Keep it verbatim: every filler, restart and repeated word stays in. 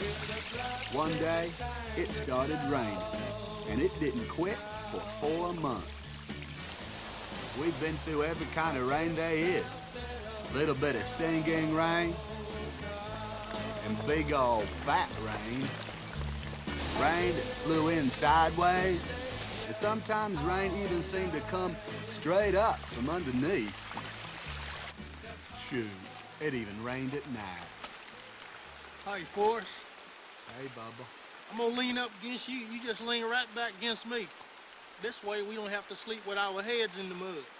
One day, it started raining, and it didn't quit for four months. We've been through every kind of rain there is. Little bit of stinging rain, and big old fat rain. Rain that flew in sideways, and sometimes rain even seemed to come straight up from underneath. Shoot, it even rained at night. Hey, Forrest. Hey, Bubba. I'm gonna lean up against you. You just lean right back against me. This way we don't have to sleep with our heads in the mud.